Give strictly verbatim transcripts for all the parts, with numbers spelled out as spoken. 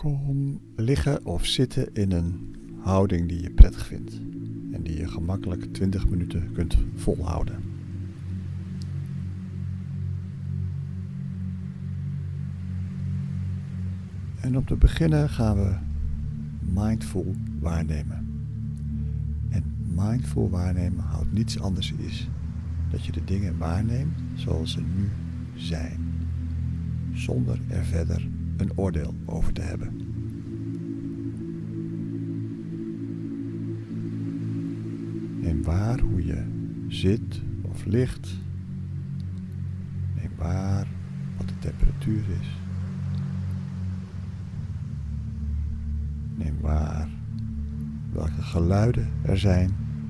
Kom liggen of zitten in een houding die je prettig vindt en die je gemakkelijk twintig minuten kunt volhouden. En om te beginnen gaan we mindful waarnemen. En mindful waarnemen houdt niets anders is dat je de dingen waarneemt zoals ze nu zijn, zonder er verder een oordeel over te hebben. Neem waar hoe je zit of ligt. Neem waar wat de temperatuur is. Neem waar welke geluiden er zijn.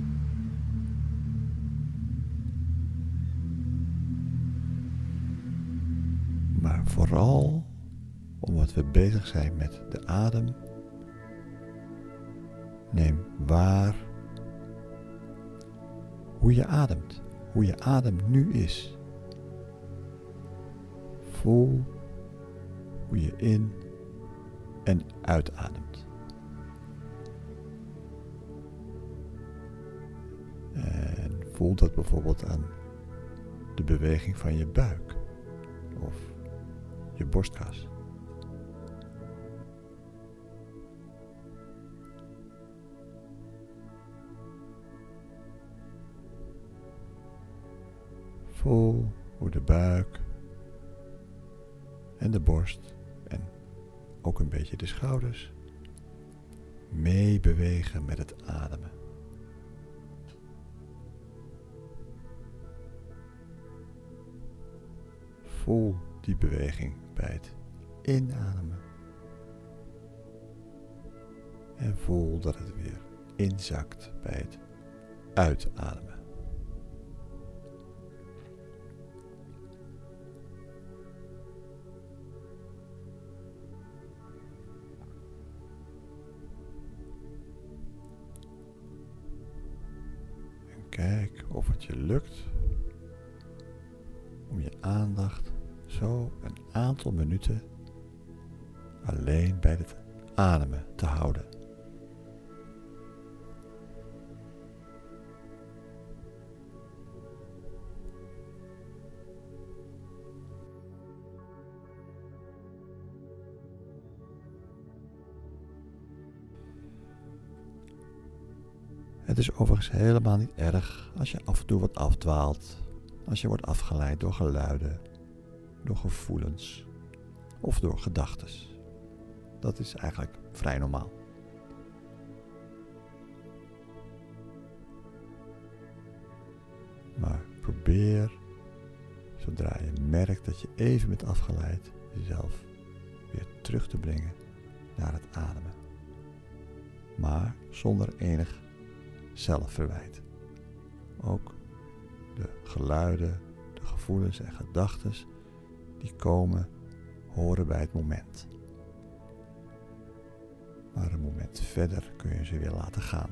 Maar vooral omdat we bezig zijn met de adem, neem waar hoe je ademt, hoe je adem nu is. Voel hoe je in- en uitademt. En voel dat bijvoorbeeld aan de beweging van je buik of je borstkas. Voel hoe de buik en de borst en ook een beetje de schouders meebewegen met het ademen. Voel die beweging bij het inademen en voel dat het weer inzakt bij het uitademen. Kijk of het je lukt om je aandacht zo een aantal minuten alleen bij het ademen te houden. Het is overigens helemaal niet erg als je af en toe wat afdwaalt, als je wordt afgeleid door geluiden, door gevoelens of door gedachten. Dat is eigenlijk vrij normaal. Maar probeer, zodra je merkt dat je even bent afgeleid, jezelf weer terug te brengen naar het ademen. Maar zonder enig zelfverwijt. Ook de geluiden, de gevoelens en gedachten die komen, horen bij het moment. Maar een moment verder kun je ze weer laten gaan.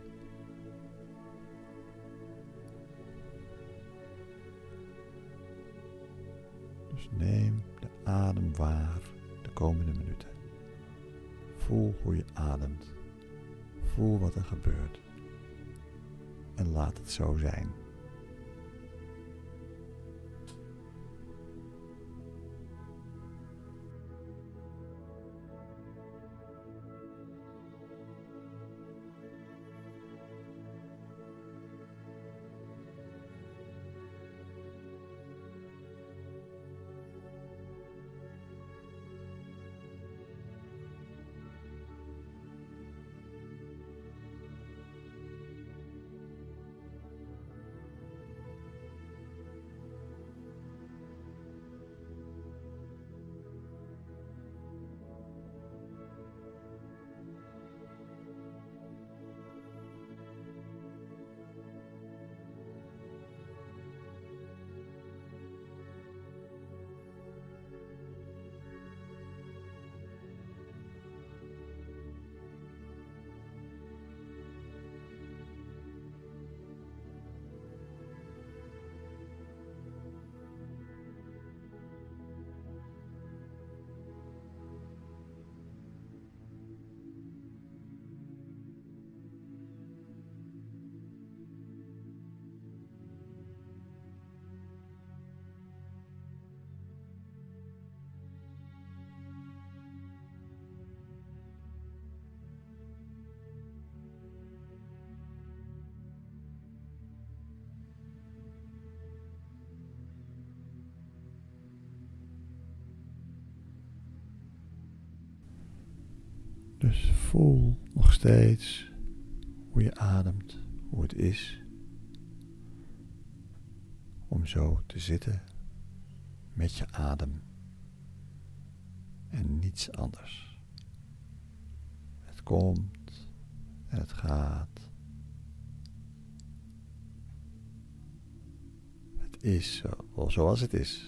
Dus neem de adem waar de komende minuten. Voel hoe je ademt. Voel wat er gebeurt. En laat het zo zijn. Dus voel nog steeds hoe je ademt, hoe het is om zo te zitten met je adem en niets anders. Het komt en het gaat. Het is zo, zoals het is.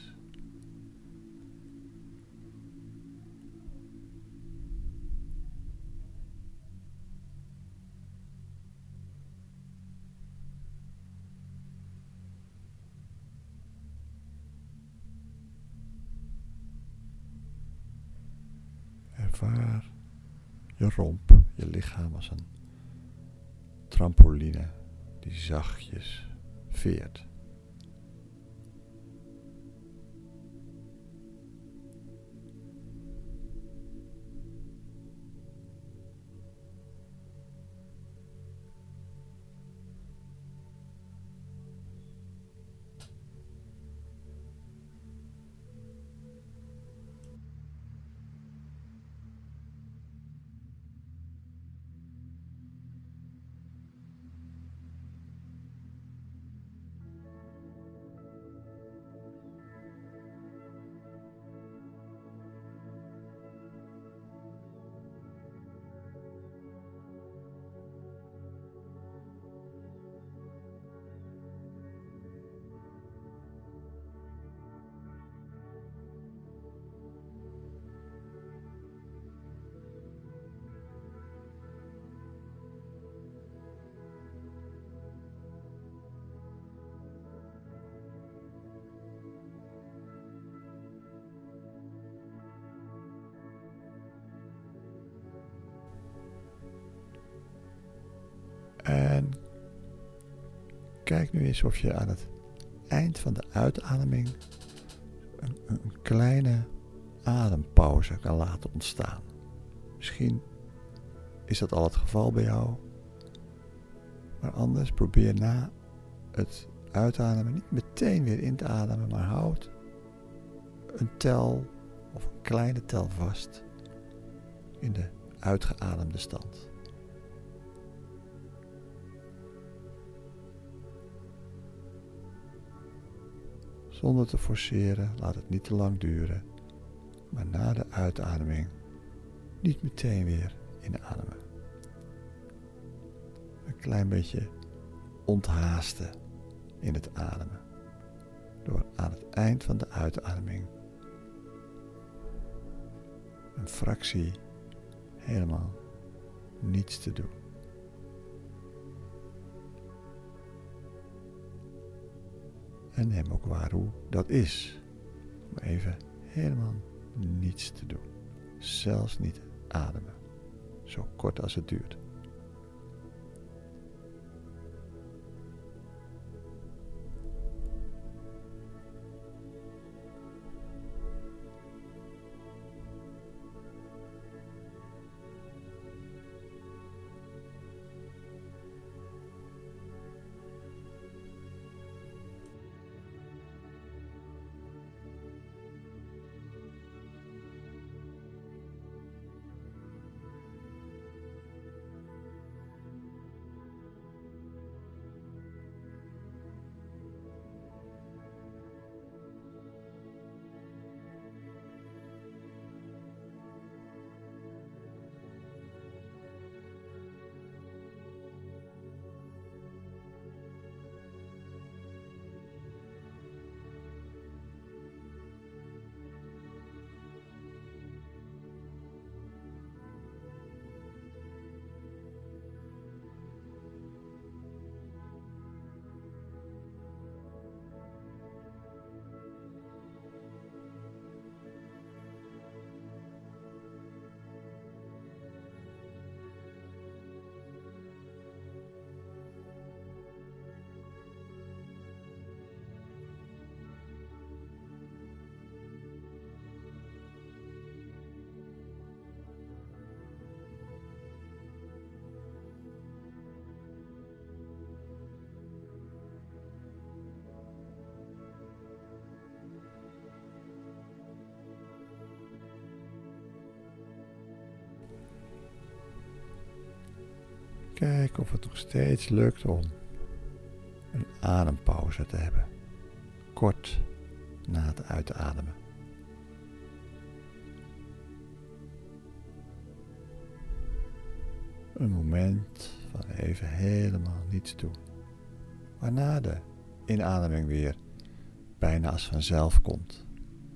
Ervaar je romp, je lichaam als een trampoline die zachtjes veert. En kijk nu eens of je aan het eind van de uitademing een, een kleine adempauze kan laten ontstaan. Misschien is dat al het geval bij jou. Maar anders probeer na het uitademen niet meteen weer in te ademen, maar houd een tel of een kleine tel vast in de uitgeademde stand. Zonder te forceren, laat het niet te lang duren, maar na de uitademing niet meteen weer inademen. Een klein beetje onthaasten in het ademen, door aan het eind van de uitademing een fractie helemaal niets te doen. En neem ook waar hoe dat is, om even helemaal niets te doen. Zelfs niet ademen, zo kort als het duurt. Kijk of het nog steeds lukt om een adempauze te hebben. Kort na het uitademen. Een moment van even helemaal niets doen. Waarna de inademing weer bijna als vanzelf komt.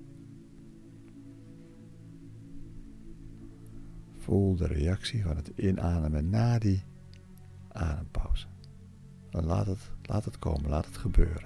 Voel de reactie van het inademen na die adempauze. Dan laat het, laat het komen, laat het gebeuren.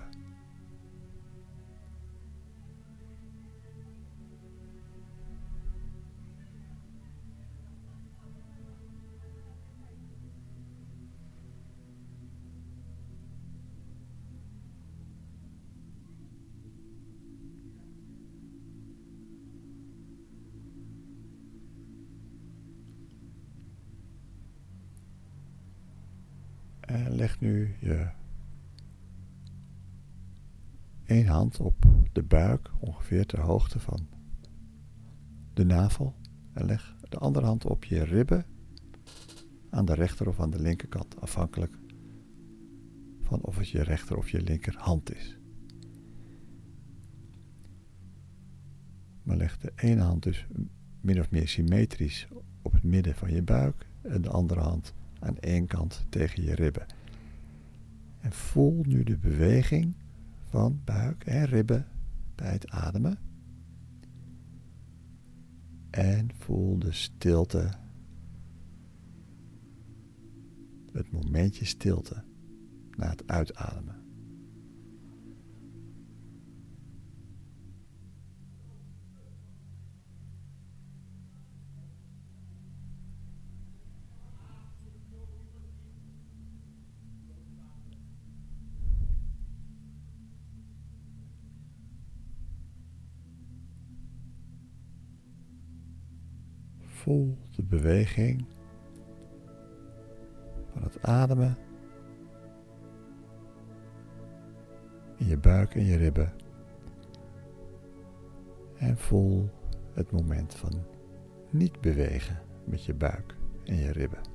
En leg nu je één hand op de buik, ongeveer ter hoogte van de navel. En leg de andere hand op je ribben, aan de rechter of aan de linkerkant, afhankelijk van of het je rechter of je linkerhand is. Maar leg de ene hand dus min of meer symmetrisch op het midden van je buik en de andere hand aan één kant tegen je ribben. En voel nu de beweging van buik en ribben bij het ademen. En voel de stilte. Het momentje stilte na het uitademen. Voel de beweging van het ademen in je buik en je ribben. En voel het moment van niet bewegen met je buik en je ribben.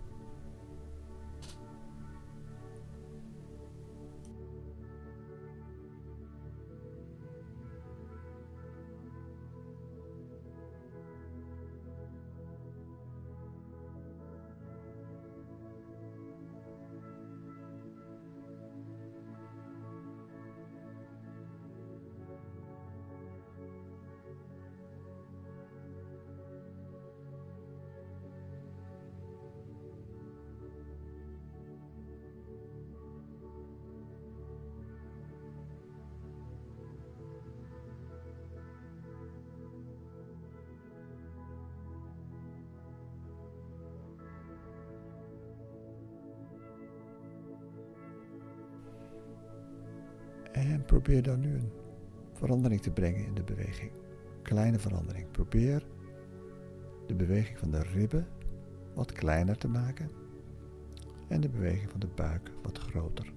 En probeer dan nu een verandering te brengen in de beweging. Kleine verandering. Probeer de beweging van de ribben wat kleiner te maken en de beweging van de buik wat groter.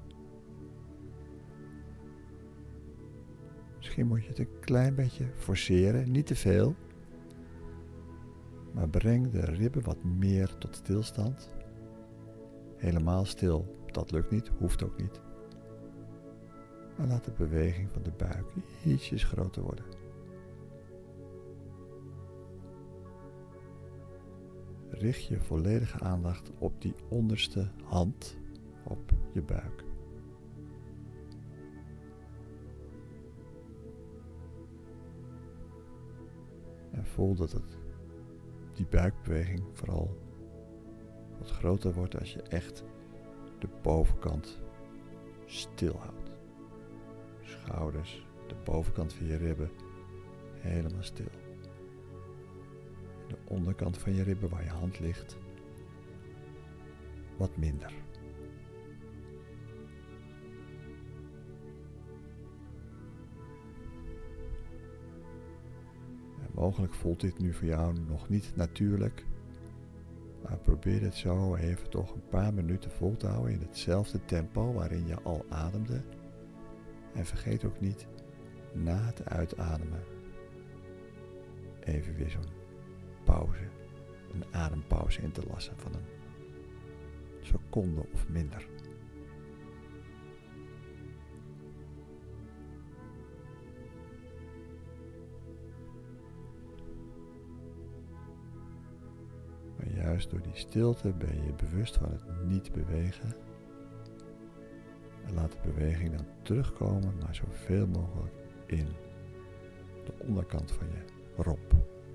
Misschien moet je het een klein beetje forceren, niet te veel, maar breng de ribben wat meer tot stilstand. Helemaal stil, dat lukt niet, hoeft ook niet. Maar laat de beweging van de buik ietsjes groter worden. Richt je volledige aandacht op die onderste hand op je buik. En voel dat het, die buikbeweging vooral wat groter wordt als je echt de bovenkant stil houdt. Schouders, de bovenkant van je ribben, helemaal stil. De onderkant van je ribben waar je hand ligt, wat minder. En mogelijk voelt dit nu voor jou nog niet natuurlijk, maar probeer het zo even toch een paar minuten vol te houden in hetzelfde tempo waarin je al ademde. En vergeet ook niet, na het uitademen, even weer zo'n pauze, een adempauze in te lassen van een seconde of minder. Maar juist door die stilte ben je bewust van het niet bewegen. En laat de beweging dan terugkomen, maar zoveel mogelijk in de onderkant van je romp.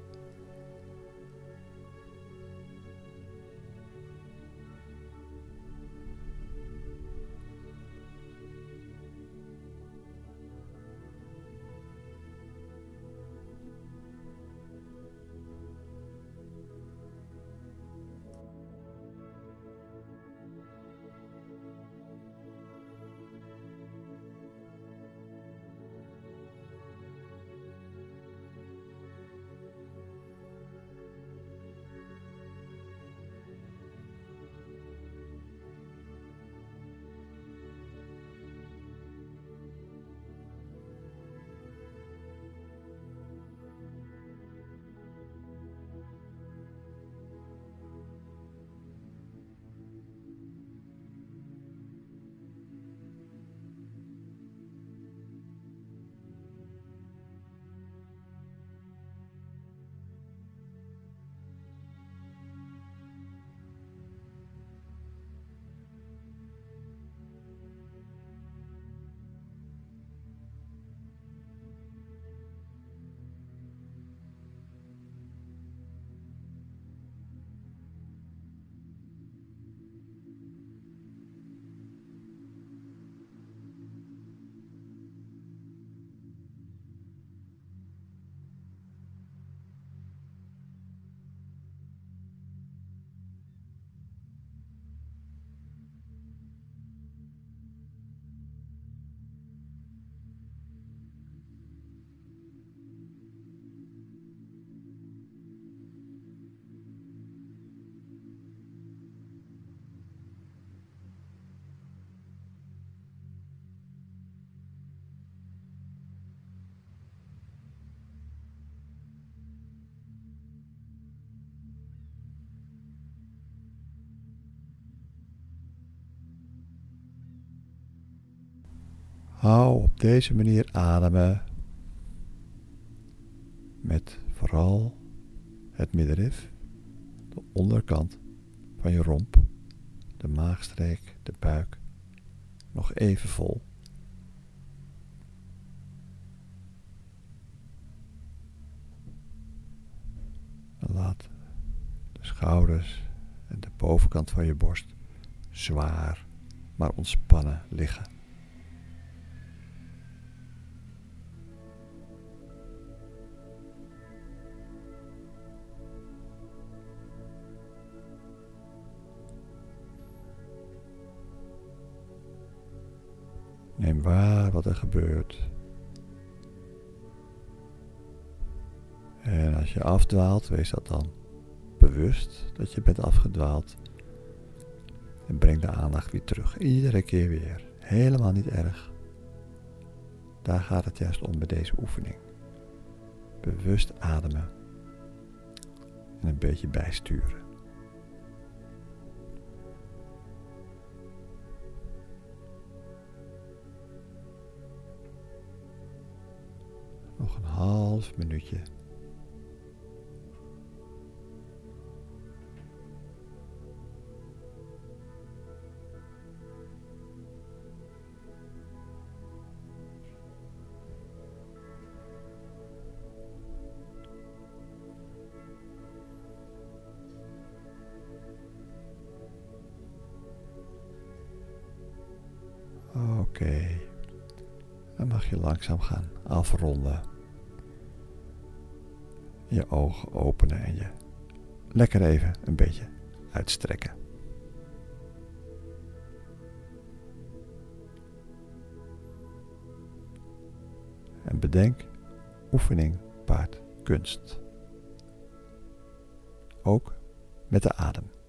Hou op deze manier ademen met vooral het middenrif, de onderkant van je romp, de maagstreek, de buik, nog even vol. En laat de schouders en de bovenkant van je borst zwaar, maar ontspannen liggen. Neem waar wat er gebeurt. En als je afdwaalt, wees dat dan bewust dat je bent afgedwaald. En breng de aandacht weer terug. Iedere keer weer. Helemaal niet erg. Daar gaat het juist om bij deze oefening. Bewust ademen. En een beetje bijsturen. Nog een half minuutje. Oké. Okay. Dan mag je langzaam gaan afronden. Je ogen openen en je lekker even een beetje uitstrekken. En bedenk, oefening paart kunst. Ook met de adem.